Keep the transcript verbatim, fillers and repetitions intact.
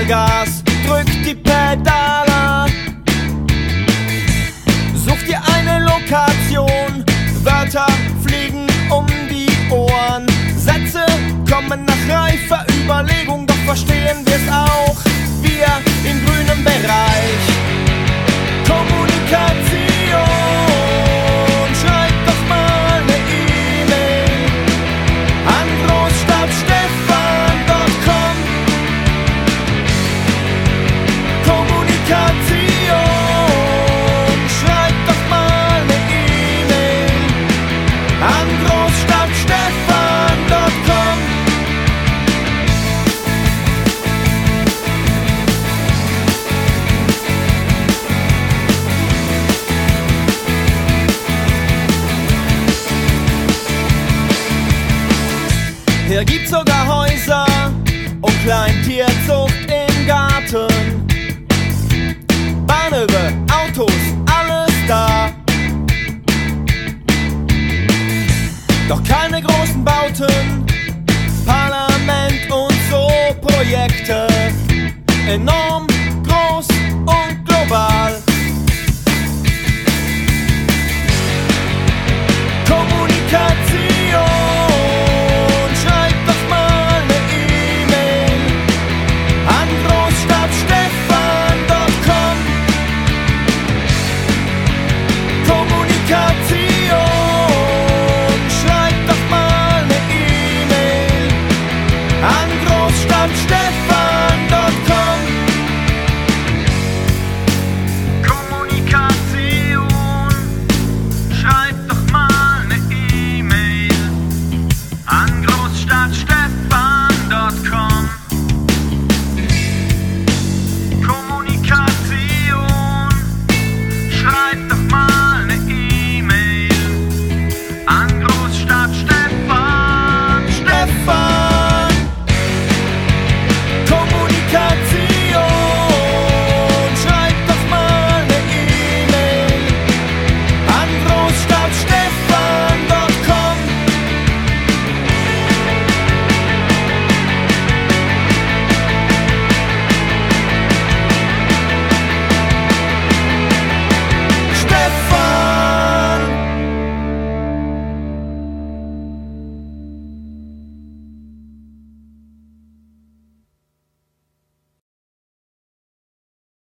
Gas, drück die Pedale. Such dir eine Lokation, Wörter fliegen um die Ohren. Sätze kommen nach reifer Überlegung, doch verstehen wir's auch, wir im grünen Bereich. Kommunikation, schreib doch mal ne E-Mail an großstadtstefan punkt com. Kommunikation, schreib doch mal ne E-Mail an großstadtstefan punkt com. Hier gibt's sogar Häuser und Kleintierzucht im Garten. Bahnhöfe, Autos, alles da. Doch keine großen Bauten